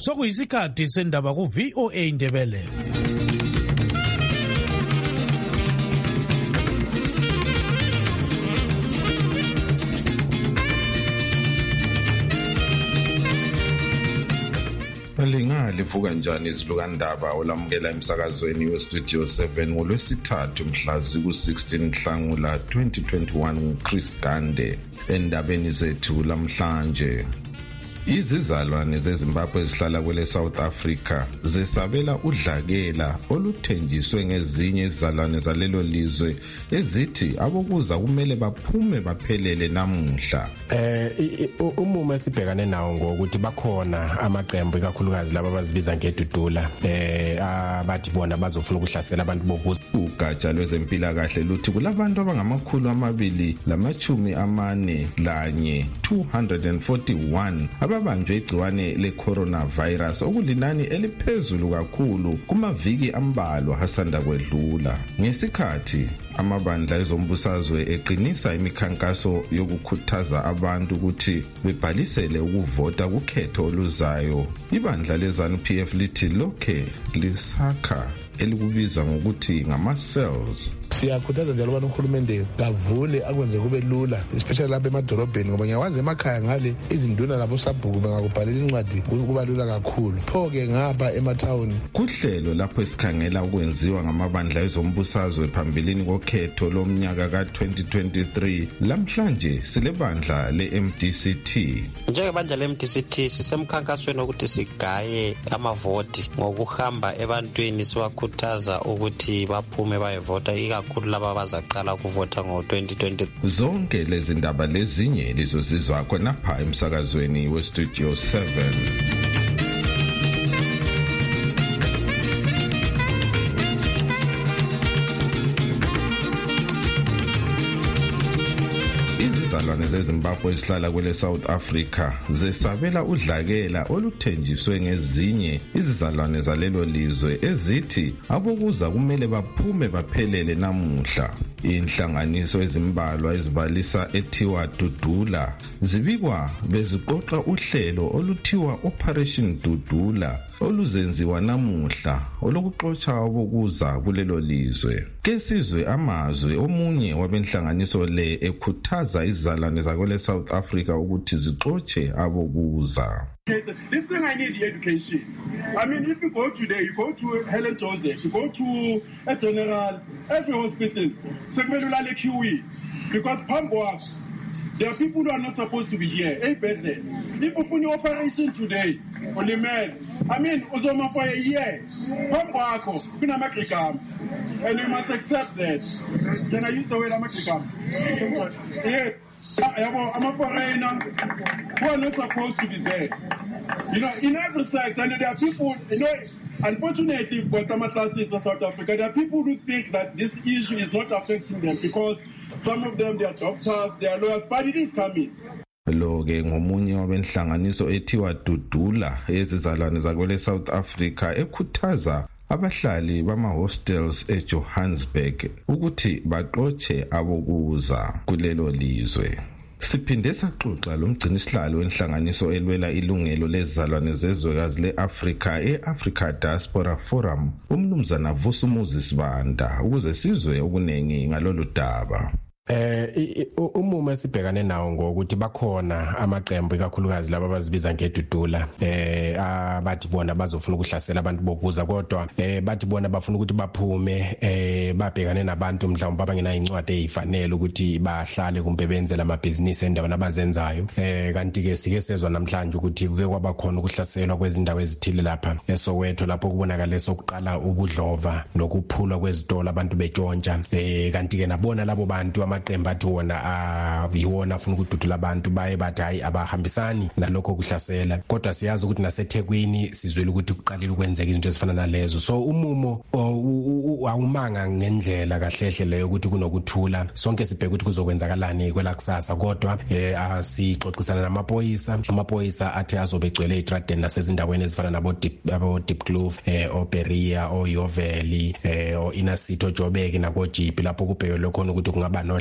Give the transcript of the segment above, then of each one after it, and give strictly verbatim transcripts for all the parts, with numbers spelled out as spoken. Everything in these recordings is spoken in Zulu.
sokuyisikhathi sendaba ku V O A Ndebele. Linga livuka njani izilukandaba olamukela emsakazweni westudio seven ngolwesithathu mhla ziku sixteen Nhlangula twenty twenty-one nguChris Gande. Endabeni zethu lamhlanje, izizalwane zeZimbabwe ezihlala kwele South Africa zesabela udlakela oluthenjiswe ngezinye izizalwane zalelo lizwe ezithi abokuza kumele baphume baphelele namuhla. Eh umumo esibhekane nawo ngokuthi bakhona amaqembu kakhulukazi laba abazibiza ngedudula eh abathi bona bazofuna ukuhlasela abantu bokuza. Ugatsha lwezempilakahle luthi kulabantu abangamakhulu amabili lamachumi amane lanye two hundred forty-one ababanjwe igciwane le-coronavirus okulinani eliphezulu kakhulu kumaviki ambalwa hasanda kwedlula. Ngesikhathi amabandla ezombusazwe eqinisa imikhankaso yokukhuthaza abantu ukuthi bebhalisele ukuvota kukhetho oluzayo, ibandla leZANU-P F lithi lokhe lisakha elikubiza ngokuthi ngama-cells. Siyakhuthaza njalo abantu uhulumende bavule akwenze kube lula, especially lapha emadolobheni, ngoba ngiyawazi emakhaya ngale izinduna labo sabhuku bengakubhalela incwadi kuba lula kakhulu. Pho-ke ngapha emathawuni kuhlelo lapho esikhangela ukwenziwa ngamabandla ezombusazwe phambilini kokhetho lomnyaka ka twenty twenty-three. Lamhlanje silebandla le-M D C T. Njengebandla le-M D C T sisemkhankasweni ukuthi sigaye amavoti ngokuhamba ebantwini siwakhuthaza ukuthi baphume bayevota, ikakhulu laba abazaqala ukuvota ngo twenty twenty. Zonke lezi ndaba lezinye lizozizwa khonapha emsakazweni westudio seven. Izizalwane zeZimbabwe ezihlala kwele South Africa zesabela udlakela oluthenjiswe ngezinye izizalwane zalelo lizwe ezithi abokuza kumele baphume baphelele namuhla. Inhlanganiso ezimbalwa ezibalisa ethiwa Dudula zibikwa beziqoqa uhlelo oluthiwa Operation Dudula oluzenziwa namuhla olokuxotsha abokuza kulelo lizwe. Ke sizwe amazwi omunye wabenhlanganiso le ekhuthaza izizalwane zakwele South Africa ukuthi zixotshe abokuza. This thing I need the education. I mean, if you go today, you go to Helen Joseph, you go to a general, every hospital, because Pamboas, there are people who are not supposed to be here. Hey, better. If you put operation today, only men, I mean, Ozoma for a year, Pamboako, Pinamakrikam, and you must accept that. Can I use the word Amakrikam? Yeah. I'm a foreigner who are not supposed to be there. You know, in every sector, and there are people, you know, unfortunately for some classes in South Africa, there are people who think that this issue is not affecting them because some of them, they are doctors, they are lawyers, but it is coming. Lo ke ngomunye wabenhlanganiso ethiwa Dudula ezizalwane zakwele South Africa ekhuthaza abahlali bama-hostels eJohannesburg ukuthi baxotshe abokuza kulelo lizwe. Siphinde saxoxa lomgcinisihlalo wenhlanganiso elwela ilungelo lezizalwane zezwekazi le-Afrika e-Africa Diaspora Forum, umnumzana Vusumuzi Sibanda, ukuze sizwe okunengi ngalolu daba. Eh umumo esibhekane nawo ngokuthi bakhona amaqembu kakhulukazi laba abazibiza ngedudula eh abathi bona bazofuna ukuhlasela abantu bokuza, kodwa eh bathi bona bafuna ukuthi baphume eh babhekane nabantu mhlawumbe abangena incwadi ezifanele ukuthi bahlale kumbe benze lamabhizinisi endaweni abazenzayo. Eh kanti ke sike sezwa namhlanje ukuthi kuke kwabakhona ukuhlaselwa kwezindawo ezithile lapha eSoweto, lapho kubonakala sokuqala ubudlova nokuphulwa kwezitolo abantu betshontsha. Eh kanti ke nabona labo bantu amaqembu athi wona ayiwona afuna ukududula abantu baye bathi hayi abahambisani nalokho kuhlasela, kodwa siyazi ukuthi naseThekwini sizwele ukuthi kuqalile ukwenzeka izinto ezifana nalezo. So umumo awumanga ngendlela kahlehle leyo ukuthi kunokuthula, sonke sibheka ukuthi kuzokwenzakalani kwelakusasa, kodwa asixoxisana namaphoyisa. Amaphoyisa athi azobegcwele eTraden nasezindaweni ezifana nabo Diepkloof, oBeria, oYoveli, oInner City, oJobek nakoJipi, lapho kubhekelwe khona ukuthi kungaba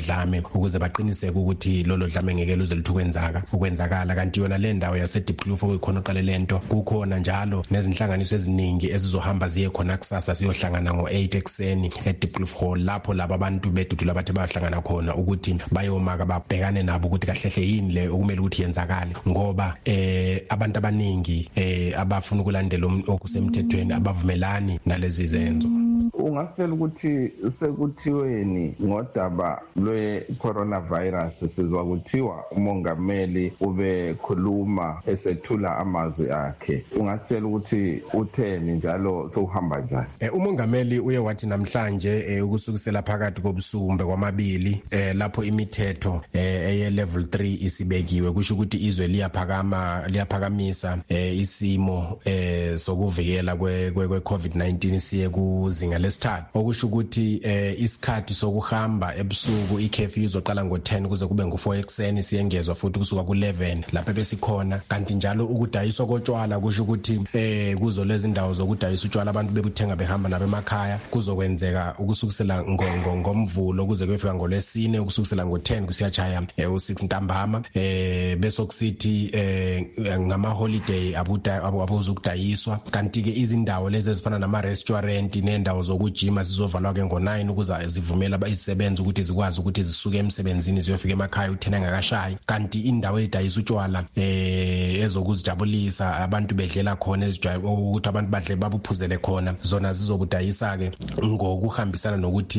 dlame ukuze baqiniseke ukuthi lolo dlame ngeke luze lithukwenzaka ukwenzakala. Kanti yona le ndawo yase Diepkloof okukhona oqale lento kukhona njalo nezinhlanganiso eziningi ezizohamba ziye khona kusasa siyohlangana ngo eight ekseni eDiepkloof Hall, lapho laba abantu bedudula bathi bayahlangana khona ukuthi bayomaka babhekane nabo ukuthi kahlehle yini le okumele ukuthi yenzakale, ngoba eh abantu abaningi eh abafuna ukulandela okusemthethweni abavumelani nalezi zenzo. Ungasela ukuthi sekuthiweni ngodaba lwe coronavirus sizwa kuthiwa umongameli ube khuluma esethula amazwi akhe, ungasela ukuthi utheni njalo sokuhamba njani? Eh umongameli uye wathi namhlanje eh, ukusukisela phakathi kobusumbe kwamabili eh lapho imithetho eh eye level three isibekiwe kusho ukuthi izwe liyaphakama liyaphakamisa eh isimo eh sokuvikela kwe kwe COVID nineteen siye kuzinga lesithathu, okusho ukuthi eh isikhathi sokuhamba ebusuku i-curfew izoqala ngo ten kuze kube ngo four ekseni, siyengezwa futhi kusuka ku eleven lapha besikhona. Kanti njalo ukudayiswa kotshwala kusho ukuthi eh kuzo lezi ndawo zokudayisa utshwala abantu bebuthenga behamba nabe emakhaya kuzokwenzeka ukusukisela ngo ngomvulo kuze kuyefika ngolesine, ukusukisela ngo ten kusiyachaya eh u six ntambama eh bese kusithi eh ngama holiday abuda abuzukudayiswa. Kanti ke izindawo lezi ezifana nama restaurant nendawo zokujima zizovalwa ke ngo nine ukuze zivumela abayisebenza ukuthi zikwazi ukuthi zisuke emsebenzini ziyofika emakhaya uthena ngakashayi. Kanti indawo edayisa utshwala eh ezokuzijabulisa abantu bedlela khona ezijwayele ukuthi abantu badle babuphuzele khona zona zizobudayisa ke ngokuhambisana nokuthi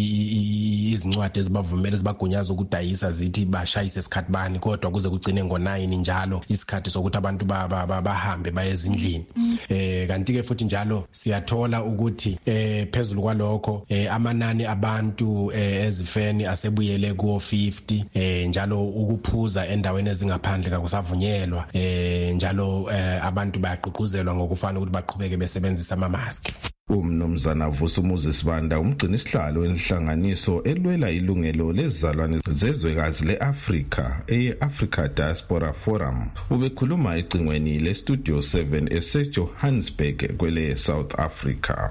izincwadi ezibavumela zibagunyaza ukudayisa zithi bashayise isikhathi bani, kodwa kuze kugcine ngo nine njalo isikhathi sokuthi abantu bahambe baye ezindlini. Eh kanti ke futhi njalo siyathola ukuthi eh phezulu kwalokho eh amanani abantu eh ezifeni asebuyele ku fifty eh njalo ukuphuza endaweni ezingaphandle kakusavunyelwa eh njalo eh abantu bayaqhuquzelwa ngokufana ukuthi baqhubeke besebenzisa ama mask. Umnumzana Vusumuzi Sibanda umgcini isihlalo enhlanganiso elwela ilungelo lezizalwane zezwekazi leAfrika e-Africa Diaspora Forum ubekhuluma ecingweni leStudio seven eseJohannesburg kwele South Africa.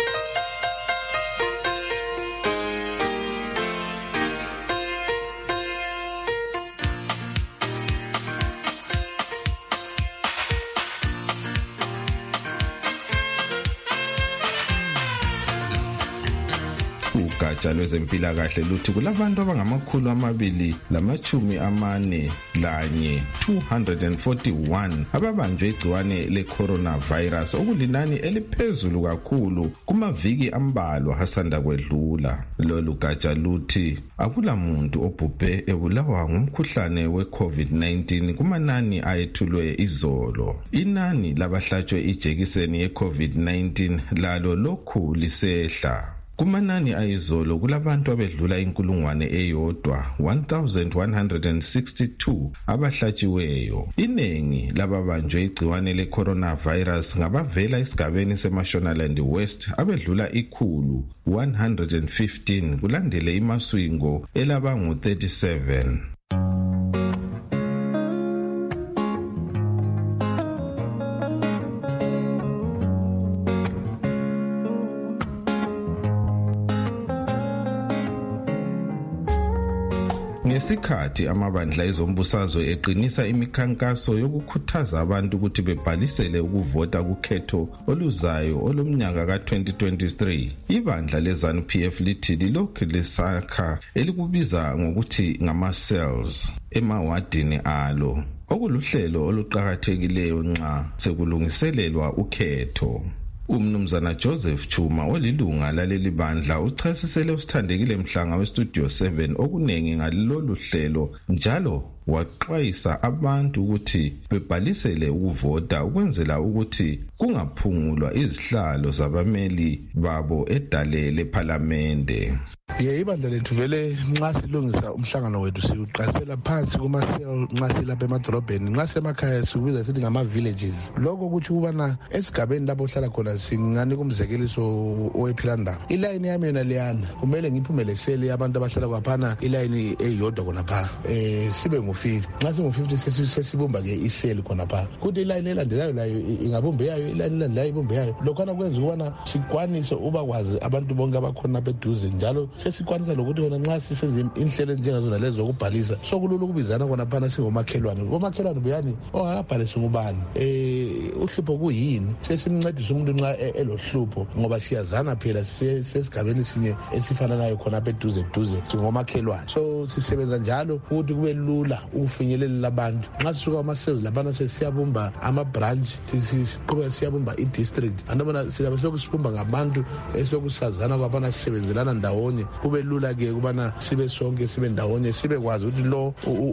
Ugatsha lwezempilakahle luthi kulabantu abangamakhulu amabili lamachumi amane lanye two hundred forty-one ababanjwe igciwane le-coronavirus okulinani eliphezulu kakhulu kumaviki ambalwa hasanda kwedlula. Lolu gatsha luthi akula muntu obhubhe ebulawa ngumkhuhlane we-COVID nineteen kumanani ayethulwe izolo. Inani labahlatshwe ijekiseni ye-COVID nineteen lalo lokhu lisehla. Kumanani ayizolo kulabantu abedlula inkulungwane eyodwa one thousand one hundred sixty-two abahlatshiweyo. Inengi lababanjwe igciwane le-coronavirus ngabavela esigabeni seMashonaland West abedlula ikhulu one hundred fifteen kulandele iMaswingo elabangu thirty-seven. Ngesikhathi amabandla ezombusazwe eqinisa imikhankaso yokukhuthaza abantu ukuthi bebhalisele ukuvota kukhetho oluzayo olumnyaka ka twenty twenty-three, ibandla leZANU P F lithi lilokhu lisakha elikubiza ngokuthi ngama-cells emawadini alo, okuluhlelo oluqhakathekileyo nxa sekulungiselelwa ukhetho. Umnumzana Joseph Chuma olilunga laleli bandla uchasisele usithandekile Mhlanga weStudio seven okunengi ngalolu hlelo njalo waxwayisa abantu ukuthi bebhalisele ukuvota ukwenzela ukuthi kungaphungulwa izihlalo zabameli babo edalele eParliament. Ye ibandla lethu vele nxa silungisa umhlangano wethu siuqasela phansi kuma-cell nxa silapha emadolobheni, nxa semakhaya sikubiza sithi ngama-villages. Lokho kuthi ukubana esigabeni lapho uhlala khona singanika umzekeliso owephilandaba. Ilayini yami yona leyana kumele ngiphume leseli abantu abahlala kwaphana ilayini eyodwa khonapha eh sibe ngu-fifty. Nxa singu-fifty sesibumba-ke iseli khonapha. Kuthi ilayini elandelayo layo ingabumbe yayo, ilayini elandelayo ibumbe yayo. Lokhana kwenza ukubana sikwanise ubakwazi abantu bonke abakhona beduze njalo sesikwanisa lokuthi kona nxa sisenze inhlelo njengazona lezo zokubhalisa sokulula ukubizana kona phana singomakhelwane ngomakhelwane buyani ongakabhalisa ngubani eh uhlupho kuyini sesimncedisa umuntu nxa elohlupho ngoba siyazana phela sesigabeni sinye esifana nayo khona apha eduze eduze singomakhelwane so sisebenza njalo ukuthi kube lula ukufinyelela abantu nxa sisuka ama-sales laphana sesiyabumba ama-branch siqhubeka siyabumba i-district andabona silabe siloku sibumba ngabantu esokusazana kwaphana sisebenzelana ndawonye kube lula-ke ukubana sibe sonke sibe ndawonye sibe kwazi ukuthi lo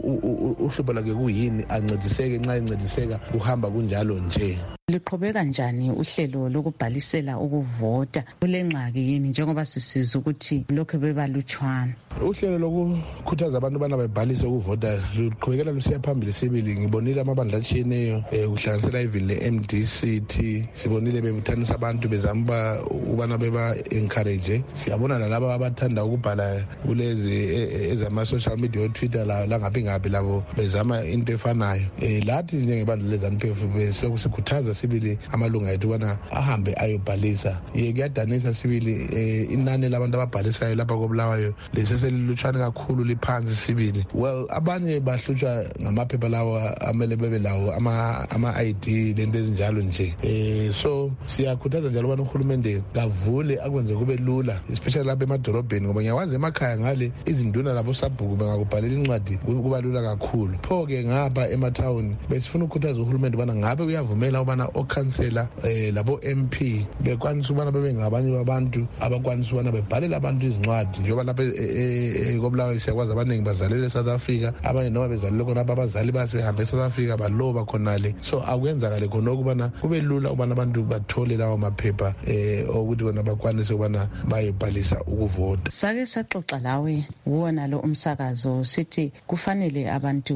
uhlupho lakhe kuyini ancediseke nxa encediseka kuhamba kunjalo nje. Liqhubeka njani uhlelo lokubhalisela ukuvota kulengxaki yini njengoba sisiza ukuthi lokho bebalutshwana? Uhlelo lokukhuthaza abantu bana bebhalise ukuvota luqhubekela lusiya phambili sibili. Ngibonile amabandla atshiyeneyo kuhlanganisela even le-M D C T sibonile bebuthanisa abantu bezama ubana beba encourage. Siyabona nalabo abathanda ukubhala kulezi ezama-social media o-Twitter langaphi ngaphi labo bezama into efanayo. Lathi njengebandla lezanu-P F besokusikhuthaza sibili amalunga ethu bana ahambe ayobhalisa. Ye kuyadanisa sibili inani labantu ababhalisayo lapha koBulawayo leseselilutshwana kakhulu liphansi sibili. Well abanye bahlutshwa ngamaphepha lawo amele bebe lawo ama-I D lento ezinjalo nje. Eh so siyakhuthaza njalo bana uhulumende kavule akwenze kube lula especially lapha emadorobheni ngoba ngiyawazi emakhaya ngale izinduna labo sabhuku bengakubhalela incwadi kuba lula kakhulu. Pho ke ngapha emathawuni besifuna ukukhuthaza uhulumende bana ngabe uyavumela ubana okhansela eh labo M P bekwanisa ubana bebe ngabanye babantu abakwanisa ubana bebhalela abantu izincwadi njengoba lapha koBulawayo siyakwazi abaningi bazalele eSouth Africa abanye noma bezalele khona abazali basebehambe eSouth Africa baloba khonale so akwenzakale khona ukubana kube lula ubana abantu bathole lawo maphepha eh ukuthi bona bakwanise ubana bayebhalisa ukuvota. Sake saxoxa lawe wona lo umsakazo sithi kufanele abantu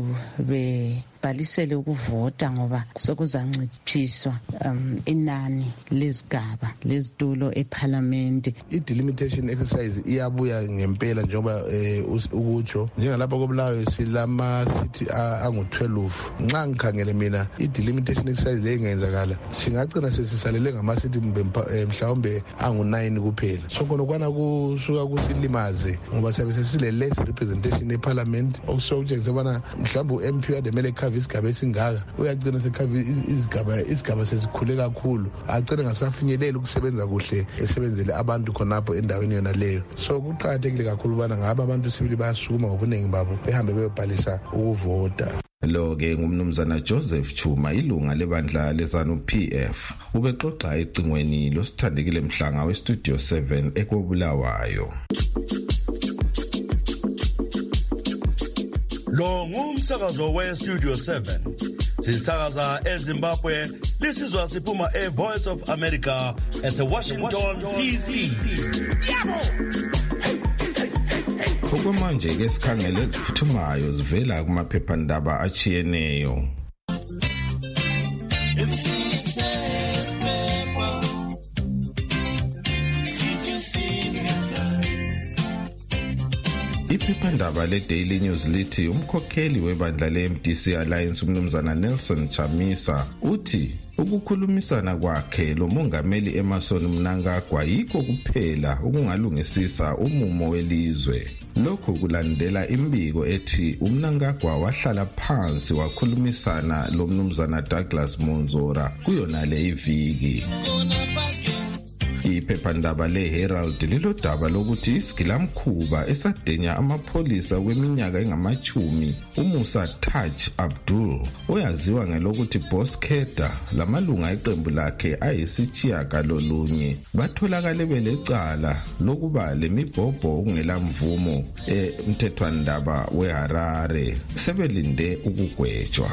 be balisele ukuvota ngoba sokuzanciphiswa um inani lezigaba lezitulo eParliament. I-delimitation exercise iyabuya ngempela njengoba ukutsho njengalapha koBulawayo silama city angu-twelve. Nxa ngikhangele mina i-delimitation exercise le ingenzakala singagcina sesisalele ngama-city mhlawumbe angu-nine kuphela. So khona kwana kusuka kusilimaze ngoba siyabe sesile-less representation eParliament okusokutshengisa ubana mhlawumbe u-M P ademele ekhava isigaba esingaka uyagcina sekhava izigaba isigaba sesikhule kakhulu agcine ngasafinyeleli ukusebenza kuhle esebenzele abantu khonapho endaweni yona leyo. So kuqakathekile kakhulu ubana ngaba abantu sibili bayasukuma ngobuningi babo behambe beyobhalisa ukuvota. Lo-ke ngumnumzana Joseph Chuma ilunga lebandla lezanu-P F ubexoxa ecingweni losithandekile Mhlanga weStudio seven ekoBulawayo. Lo ngumsakazo weStudio seven sisakaza eZimbabwe lisizwa siphuma eVoice of America eseWashington D C. Okwamanje ke sikhangele eziphuthumayo zivela kumaphephandaba achiyeneyo. Iphephandaba le-Daily News lithi umkhokheli webandla le-M D C Alliance umnumzana Nelson Chamisa uthi ukukhulumisana kwakhe lo mongameli Emmerson Mnangagwa yikho kuphela ukungalungisisa umumo welizwe. Lokho kulandela imbiko ethi uMnangagwa wahlala phansi wakhulumisana lo mnumzana Douglas Monzora kuyona le iviki. Iphephandaba le-Herald lilodaba lokuthi isigilamkhuba esadenya amapholisa kweminyaka engamachumi uMusa Taj Abdul oyaziwa ngelokuthi Boss Keda lamalunga eqembu lakhe ayisitshiyagalolunye batholakale belecala lokuba lemibhobho okungelamvumo emthethwandaba weHarare sebelinde ukugwetshwa.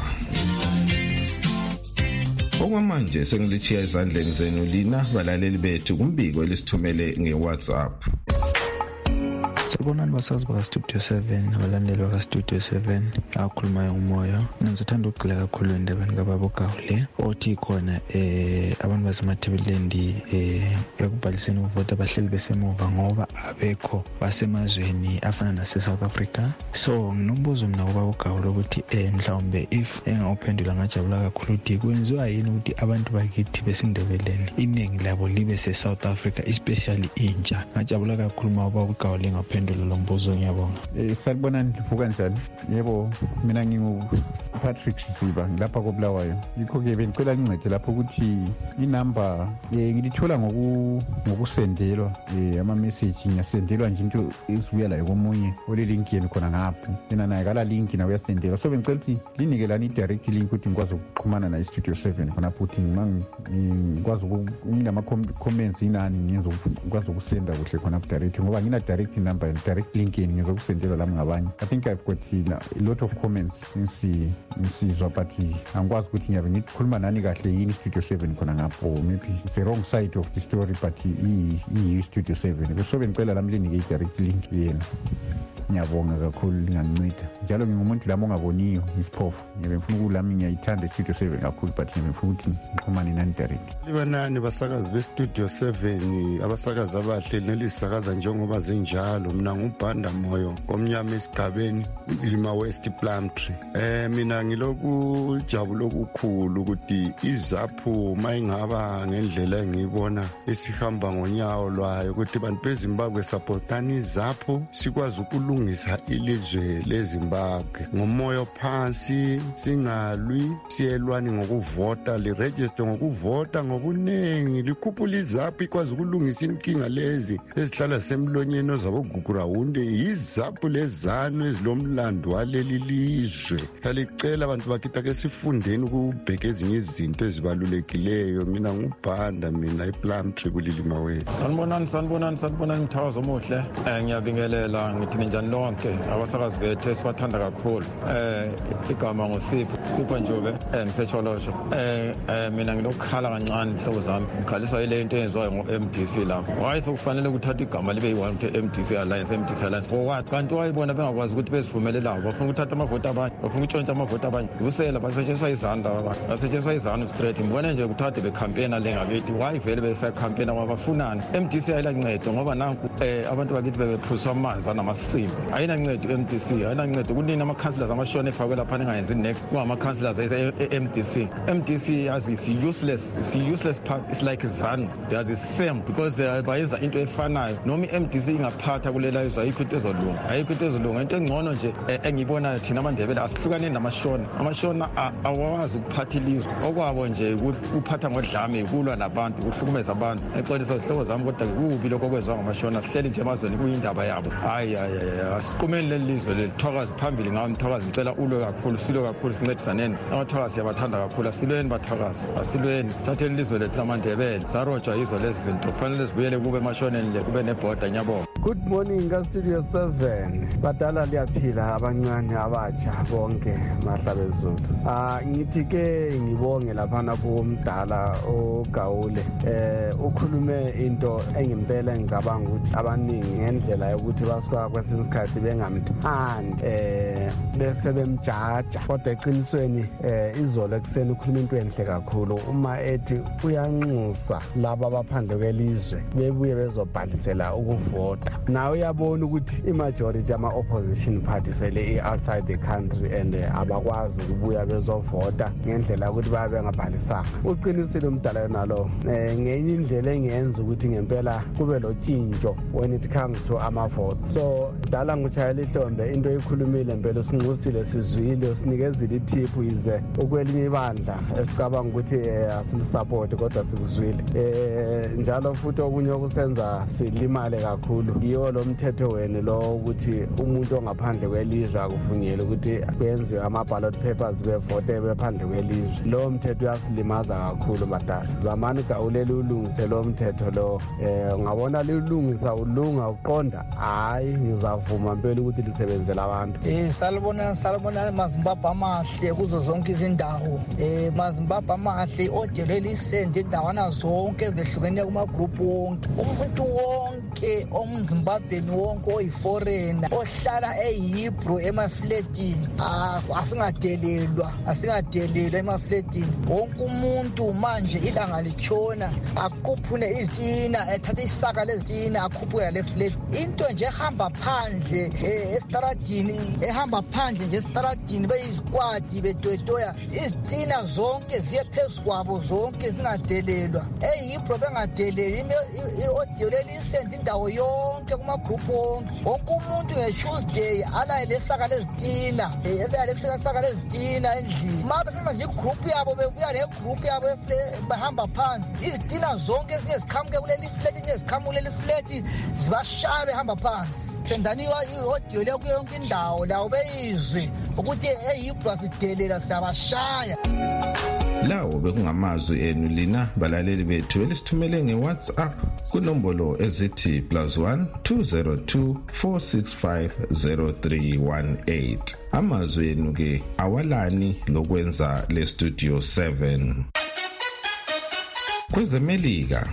Okwamanje sengilichiya ezandleni zenu lina balaleli bethu kumbiko elisithumele ngeWhatsApp. Sabonani basazi baka Studio seven abalandeli baka Studio seven akhulumayo ngumoyo. Ngizothanda ukugxila kakhulu endabeni kababa uGawule othi khona eh abantu basemathebelendi eh ekubhaliseni ukuvota bahleli besemuva ngoba abekho basemazweni afana nase South Africa. So nginombuzo mina kubaba uGawule ukuthi eh mhlawumbe if engawuphendula ngajabula kakhulu ukuthi kwenziwa yini ukuthi abantu bakithi besindebeleni iningi labo libe se South Africa especially intsha. Ngajabula kakhulu mawuba uGawule ngaphendula lo mbuzo ngiyabonga. Eh sanibonani livuka njani? Yebo mina ngingu Patrick Siba lapha koBulawayo. Yikho ke bengicela ngincede lapho ukuthi inamba eh ngilithola ngoku ngokusendelwa eh ama message ngiyasendelwa nje into esibuya la komunye ole link yenu khona ngapho. Mina naye kala link na uyasendelwa. So bengicela ukuthi linikelani direct link ukuthi ngikwazi ukuxhumana na Studio seven khona futhi ngikwazi ngilama comments inani ngiyenza ukwazi ukusenda kuhle khona direct ngoba ngina direct number and direct link yenu ngizokusendela la ngabanye. I think I've got a lot of comments ngisi ngisizwa but angikwazi ukuthi ngiyabe ngikhuluma nani kahle yini Studio seven khona ngapho maybe it's the wrong side of the story but i i Studio seven so bengicela lami linike direct link yenu. Ngiyabonga kakhulu linganceda njalo ngingumuntu lami ongaboniyo isiphofu ngibe ngifuna ukulami ngiyayithanda Studio seven kakhulu but ngibe ngifuna ukuthi ngixhumane nani direct. Libanani basakazi be Studio seven abasakazi abahle nelisakaza njengoba zinjalo. Mina ngubhanda moyo komnyama esigabeni Ilima West Plumtree. Eh mina ngiloku jabulo kukhulu ukuthi izaphu mayingaba ngendlela engiyibona esihamba ngonyawo lwayo ukuthi bantu beZimbabwe supportani izaphu sikwazi ukulu ngisa ilizwe leZimbabwe ngomoyo phansi singalwi siyelwani ngokuvota li register ngokuvota ngobunengi likhuphula izaphu ikwazi ukulungisa inkinga lezi ezihlala semlonyeni ozabogugura hunde izaphu lezano ezilomlando waleli lizwe. Alicela abantu bakitha ke sifundeni ukubheka ezinye izinto ezibalulekileyo. Mina ngubhanda mina ePlumtree kulilima wethu. Sanibonani sanibonani sanibonani Mthawazo omuhle. Eh ngiyabingelela ngithi njani lonke abasakazi bethu esibathanda kakhulu. Eh igama ngoSipho Sipho Njobe eh ngisetsholosho. Eh mina nginokukhala kancane ihlobo zami. Ngikhaliswa ile into enziwayo ngo-M D C lapho. Why sokufanele ukuthatha igama libe yi-one to M D C Alliance M D C Alliance for what? Kanti wayibona bengakwazi ukuthi bezivumelelayo bafuna ukuthatha amavoti abanye bafuna ukutshontsha amavoti abanye kusela basetshenziswa izandla abanye basetshenziswa izandla straight ngibona nje ukuthatha becampaigna lengakithi why vele besacampaigna wabafunana. M D C ayiluncedo ngoba nanku eh abantu bakithi bebephuswa amanzi anamasimbi ayinancedo M D C ayinancedo kunini ama-councillors amashona efakwe lapha ningayenzi next kungama-councillors e-M D C. M D C as is useless it's useless part it's like ZANU they are the same because they are bayenza into efanayo noma i-M D C ingaphatha kulela izwe ayikho into ezolunga ayikho into ezolunga into engcono nje engiyibonayo thina amandebele asihlukaneni namashona amashona awawazi ukuphatha ilizwe okwabo nje ukuphatha ngodlame kulwa nabantu kuhlukumeza abantu exolisa zihlobo zami kodwa kubi lokho kwezwa ngamashona sihleli nje emazweni kuyindaba yabo hayi hayi asiqhumeni leli lizwe lethokazi phambili ngawo Mthokazi ngicela ulwe kakhulu silwe kakhulu sincedisaneni amathokazi siyabathanda kakhulu asilweni bathokazi asilweni sithathe ilizwe lethu lamandebele sarojwa izwe lezi zinto kufanele sibuyele kube emashoneni le kube nebhoda nyabonga. Good morning ka Studio seven badala liyaphila abancane abatsha bonke mahlabezulu. Ah ngithi ke ngibonge lapha napho umdala uGawule eh ukhulume into engimpela ngicabanga ukuthi abaningi ngendlela yokuthi basuka kwesinye isikhathi bengamthandi eh bese bemjaja kodwa eqinisweni eh izolo ekseni ukhuluma into enhle kakhulu uma ethi uyanxusa laba abaphandle kwelizwe bebuye bezobhalisela ukuvota. Now uyabona ukuthi imajority ama opposition party vele outside the country and abakwazi ukubuya bezovota ngendlela ukuthi babe ngabhalisanga. Uqinisile umdala yona lo eh ngenye indlela engenza ukuthi ngempela kube lo tshintsho when it comes to ama votes. So dala nguchayela ihlombe into ekhulumile impela usinqusile sizwile sinikezile itiphu ize ukwelinye ibandla esicabanga ukuthi asimsupport kodwa sikuzwile eh njalo futhi okunye okusenza silimale kakhulu yiyo lo mthetho wena lo ukuthi umuntu ongaphandle kwelizwe akuvunyelwe ukuthi benziwe ama ballot papers bevote bephandle kwelizwe. Lo mthetho uyasilimaza kakhulu badala zamani Gawule ulungise lo mthetho lo eh ngabona lilungisa ulunga uqonda hayi ngizavuma impela ukuthi lisebenzele abantu. Eh salibona salibona maZimbabwe amahle kuzo zonke izindawo eh maZimbabwe amahle odeleli sende indawana zonke zehlukene kuma group wonke umuntu wonke wonke omzimbabweni wonke oyiforena ohlala eyibru emafletini asingadelelwa asingadelelwa emafletini. Wonke umuntu manje ilanga litshona aquphune izitina ethathe isaka lezitina akhuphuke le flat. Into nje ehamba phandle estradini ehamba phandle nje estradini beyizikwadi betwetoya izitina zonke ziye phezulu kwabo zonke zingadelelwa. Eyibro bengadeleli i-audio lelisenda indawo yonke kuma-group wonke. Wonke umuntu nge-Tuesday alaye lesaka lezitina alaye lesaka lezitina endlini. Ma besenza nje igroup yabo bebuya negroup yabo bahamba phansi izitina zonke ezinye ziqhamuke kuleli flat ezinye ziqhamuke kuleli flat zibashaya behamba phansi. Sendani i-audio leyo kuyo yonke indawo lawo beyizwe ukuthi eyibro asidelela siyabashaya. Lawo bekungamazwi enu lina balaleli bethu elisithumele nge-WhatsApp kunombolo ezithi plus one two zero two four six five zero three one eight. Amazwi enu ke awalani lokwenza le Studio seven. KwezeMelika,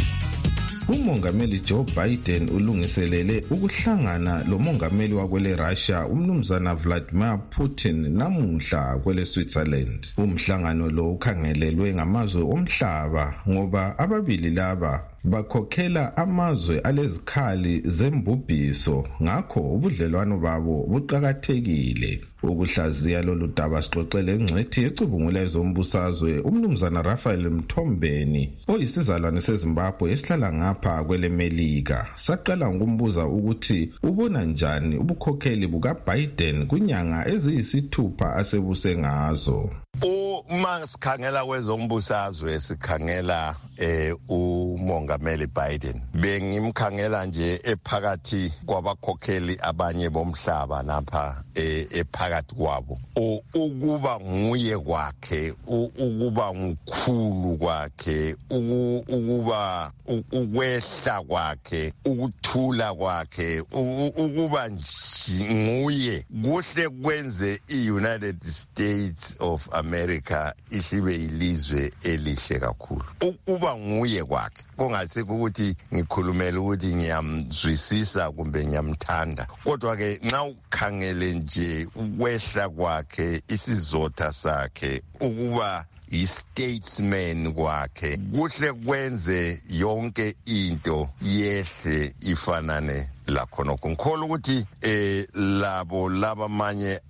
uMongameli Joe Biden ulungiselele ukuhlangana lomongameli wakwele Russia umnumzana Vladimir Putin namuhla kwele Switzerland. Umhlangano lo ukhangelelwe ngamazwe omhlaba ngoba ababili laba bakhokhela amazwe alezikhali zembubhiso, ngakho ubudlelwano babo buqakathekile. Ukuhlaziya lolu daba sixoxele ingcwethi ecubungula ezombusazwe umnumzana Raphael Mthombeni oyisizalwane seZimbabwe esihlala ngapha kwele Melika. Saqala ngokumbuza ukuthi ubona njani ubukhokheli buka Biden kunyanga eziyisithupha asebuse ngazo. Uma sikhangela kwezombusazwe sikhangela eh umongameli Biden, bengimkhangela nje ephakathi kwabakhokheli abanye bomhlaba lapha ephakathi kwabo, ukuba nguye kwakhe, ukuba mkhulu kwakhe, ukuba ukwehla kwakhe, ukuthula kwakhe, ukuba nguye kuhle kwenze iUnited States of America isibe ilizwe elihle kakhulu. Ukuba nguye kwakhe kungasikho ukuthi ngikhulumela ukuthi ngiyamzwisisa kumbe ngiyamthanda, kodwa ke nxa ukhangele nje ukwehla kwakhe, isizotha sakhe, ukuba i-statesman kwakhe, kuhle kwenze yonke into yehle ifanane lakhonokho. Ngikholwa ukuthi eh labo labamanye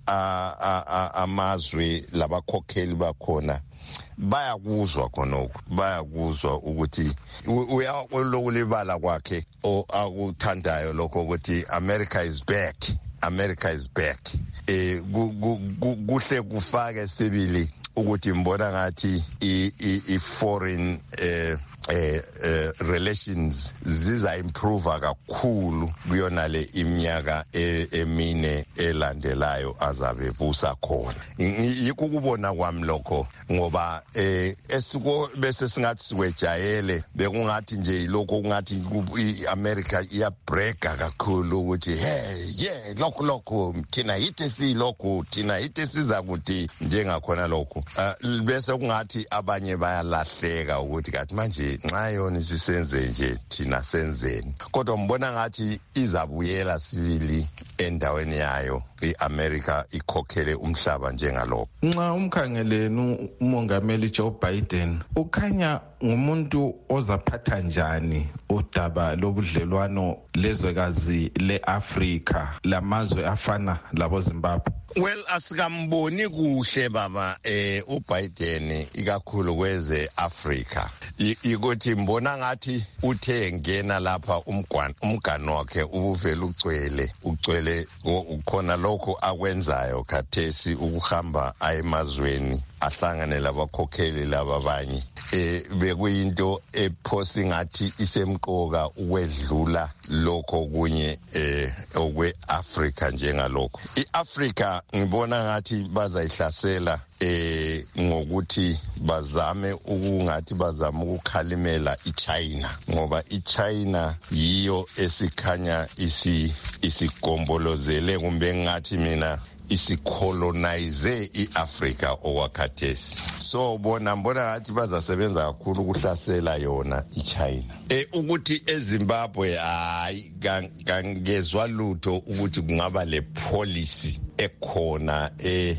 amazwe labakhokheli bakhona bayakuzwa khonokho, bayakuzwa ukuthi uyakulibala kwakhe o akuthandayo lokho ukuthi America is back, America is back. Eh kuhle kufake sibili ukuthi mbona ngathi i-foreign eh eh relations ziza improve kakhulu kuyona le iminyaka emine elandelayo azabe busa khona. Yikho ukubona kwami lokho, ngoba eh esiko bese singathi siwejayele bekungathi nje lokho kungathi iAmerica iya break kakhulu ukuthi hey yeah lokho lokho thina yithi si lokho thina yithi siza kuthi njengakhona lokho, bese kungathi abanye bayalahleka ukuthi kathi manje nxa yona sisenze nje thina senzeni. Kodwa mbona ngathi izabuyela sibili endaweni yayo iAmerica ikhokhele umhlaba njengalokho. Nxa umkhangelenu umongameli Joe Biden ukhanya ngumuntu ozaphatha njani udaba lobudlelwano lezwekazi leAfrika lamazwe afana labo Zimbabwe? Well, asikamboni kuhle baba eh uBiden ikakhulu kweze Africa. Ikuthi mbona ngathi uthe ngena lapha umgwano umgano wakhe ubuvela ugcwele ugcwele ukhona lokho akwenzayo khathesi ukuhamba ayemazweni ahlangane labakhokheli laba banye eh bekuyinto ephosi ngathi isemqoka ukwedlula lokho kunye eh okwe Africa njengalokho. iAfrica ngibona ngathi bazayihlasela eh ngokuthi bazame ukungathi bazama ukukhalimela iChina, ngoba iChina yiyo esikhanya isi isigombolozele kumbe ngathi mina isicolonize iAfrica okwakhathesi. So bona mbona ngathi bazasebenza kakhulu ukuhlasela yona iChina. Eh ukuthi eZimbabwe hayi ngangezwa lutho ukuthi kungaba le policy ekhona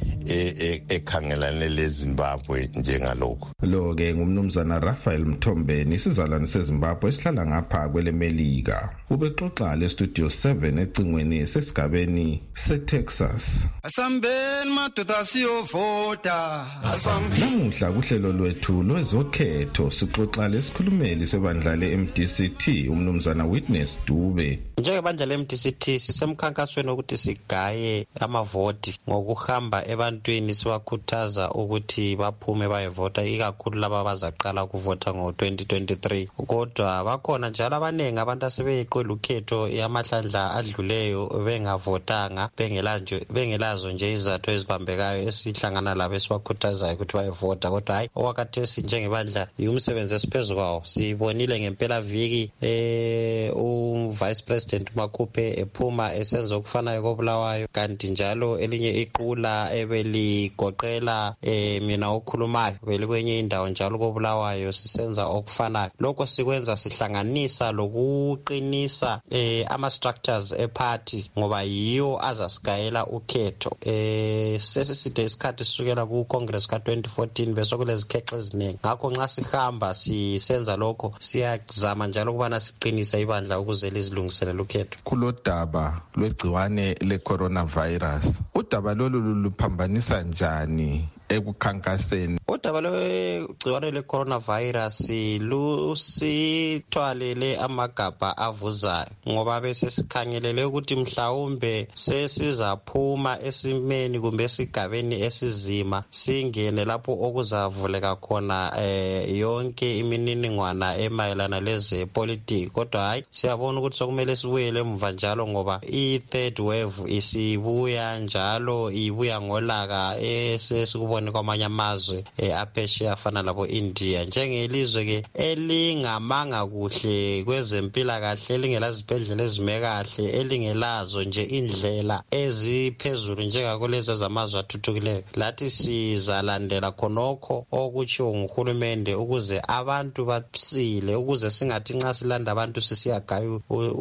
ekhangelane leZimbabwe njengalokho. Lo ke ngumnumzana Raphael Mthombeni isizalwane seZimbabwe esihlala ngapha kwelemelika. Ubexoxa le Studio seven ecingweni sesigabeni seTexas. Asambeni madoda siyovota. Namuhla kuhlelo lwethu lwezokhetho sixoxa lesikhulumeli sebandla le-M D C T umnumzana Witness Dube. Njengebandla le-M D C T sisemkhankasweni ukuthi sigaye amavoti ngokuhamba ebantwini sibakhuthaza ukuthi baphume bayevota ikakhulu laba abazaqala ukuvota ngo twenty twenty-three. Kodwa bakhona njalo abaningi abantu asebeyiqela ukhetho yamahlandla adluleyo bengavotanga bengelazo nje izathu ezibambekayo esihlangana labo esibakhuthazayo ukuthi bayevota. Kodwa hayi okwakhathesi njengebandla umsebenzi esiphezu kwawo sibonile ngempela viki eh uVice President Makhuphe ephuma esenza okufanayo koBulawayo, kanti njalo elinye iqula ebeligoqela eh mina okhulumayo belikwenye indawo njalo koBulawayo sisenza okufanayo. Lokho sikwenza sihlanganisa lokuqinisa eh ama structures eparty ngoba yiyo azasigayela ukhetho. Eh sesiside isikhathi sisukela ku Congress ka twenty fourteen bese kulezikhexe eziningi. Ngakho nxa sihamba sisenza lokho siyazama njalo ukubana siqinisa ibandla ukuze lizilungiselela ukhetho. Kulodaba lwegciwane le-coronavirus, udaba lolu luphambanisa njani ekukhankaseni? Udaba lwegciwane le-coronavirus lusithwalele amagabha avuzayo ngoba bese sikhangelele ukuthi mhlawumbe sesizaphuma esimeni kumbe esigabeni esizima singene lapho okuzavuleka khona eh, yonke imininingwana emayelana leze politiki. Kodwa hayi siyabona ukuthi sokumele sibuyele emva njalo ngoba i-third wave isibuya njalo ibuya ngolaka esesikubona kwamanye amazwe eh, aphesheya afana labo India. Njengelizwe ke elingamanga kuhle kwezempilakahle, elingelazibhedlela ezime kahle, elingelazo nje indlela eziphezulu njengakulezo zamazwe athuthukileyo, lathi sizalandela khonokho okutshiwo nguhulumende ukuze abantu basile, ukuze singathi nxa silanda abantu sisiyagaya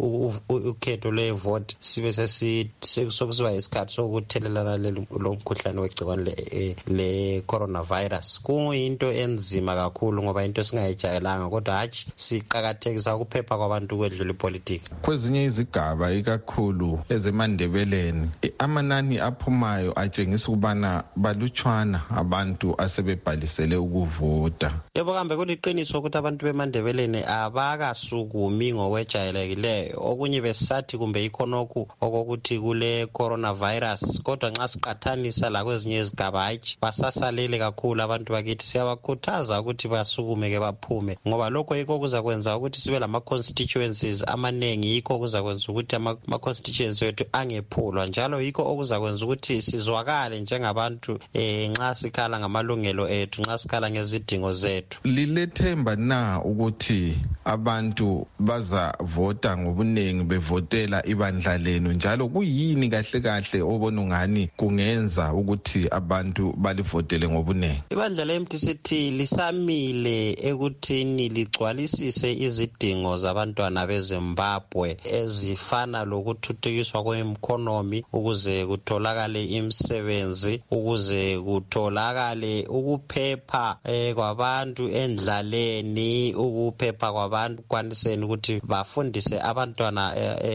ukhetho lwevote sibe sesiba isikhathi sokuthelelana lomkhuhlane wegciwane le coronavirus. Kuyinto enzima kakhulu ngoba into singayijayelanga, kodwa hatshi siqakathekisa ukuphepha kwabantu kwedlula ipolitiki. Kwezinye izigaba ikakhulu ezemandebeleni amanani aphumayo atshengisa ukubana balutshwana abantu asebebhalisele ukuvota. Yebo kambe kuliqiniso ukuthi abantu bemandebeleni abakasukumi ngokwejayelekileyo. Okunye besathi kumbe ikhonokhu okokuthi kule coronavirus, kodwa nxa siqathanisa la kwezinye izigaba hatshi basasalele kakhulu abantu bakithi. Siyabakhuthaza ukuthi basukume ke baphume ngoba lokho yikho kuzakwenza ukuthi sibe lama constituencies amanengi, yikho kuzakwenza ukuthi ama constituencies wethu angephulwa, njalo yikho okuzakwenza ukuthi sizwakale njengabantu eh nxa sikhala ngamalungelo ethu, nxa sikhala ngezidingo zethu. Lilethemba na ukuthi abantu bazavota ngobunengi bevotela ibandla lenu, njalo kuyini kahle kahle obona ngani kungenza ukuthi abantu balivotele ngobunengi? Ibandla le-M D C T lisamile ekuthini ligcwalisise izidingo zabantwana beZimbabwe ezifana lokuthuthukiswa kwe-economy, ukuze kutholakale imisebenzi, ukuze kutholakale ukuphepha eh, kwabantu endlaleni, ukuphepha kwabantu kwaniseni ukuthi bafundise abantwana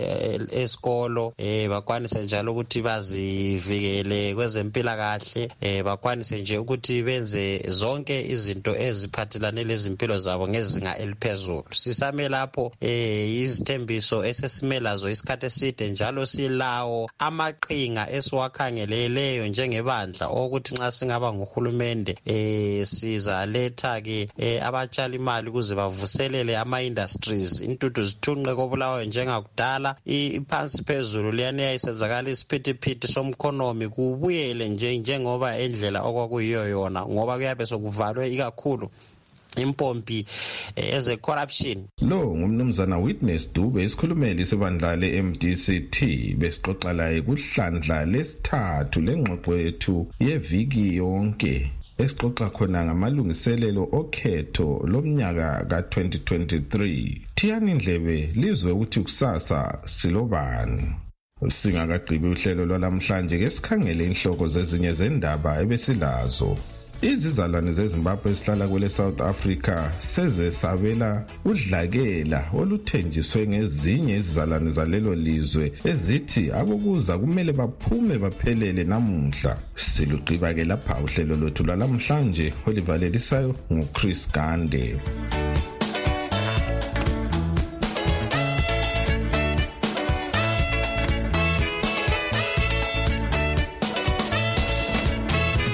esikolo, eh, eh, bakwanise njalo ukuthi bazivikele kwezempilakahle, eh, bakwanise nje ukuthi benze zonke izinto eziphathelane lezimpilo zabo ngezinga eliphezulu. Sisame lapho eh izithembiso esesimelazo isikhathi eside, njalo silawo amaqhinga esiwakhangeleleyo njengebandla ukuthi nxa singaba nguhulumende eh sizaletha ke eh, abatshali imali ukuze bavuselele ama industries, intuthu zithunqe koBulawayo njengakudala, iphansi phezulu liyana isenzakala isiphithiphithi somkhonomi kubuyele nje njengoba endlela okwakuyiyo yona, ngoba kuyabe sokuvalwe ikakhulu impompi eze corruption. Lo ngumnumzana Witness Dube isikhulumeli sebandla le-M D C T besixoxa laye kuhlandla lesithathu lengxoxo yethu yeviki yonke esixoxa khona ngamalungiselelo okhetho lomnyaka ka twenty twenty-three. Thiyani indlebe lizwe ukuthi kusasa silobani. Singakagqibi uhlelo lwalamhlanje ke sikhangele inhloko zezinye zendaba ebesilazo. Izizalwane zeZimbabwe esihlala kule South Africa seze sabela udlakela oluthenjiswe ngezinye izizalwane zalelo lizwe ezithi abokuza kumele baphume baphelele namuhla. Siluqiba ke lapha uhlelo lwethu lwalamhlanje olivalelisayo nguChris Gande.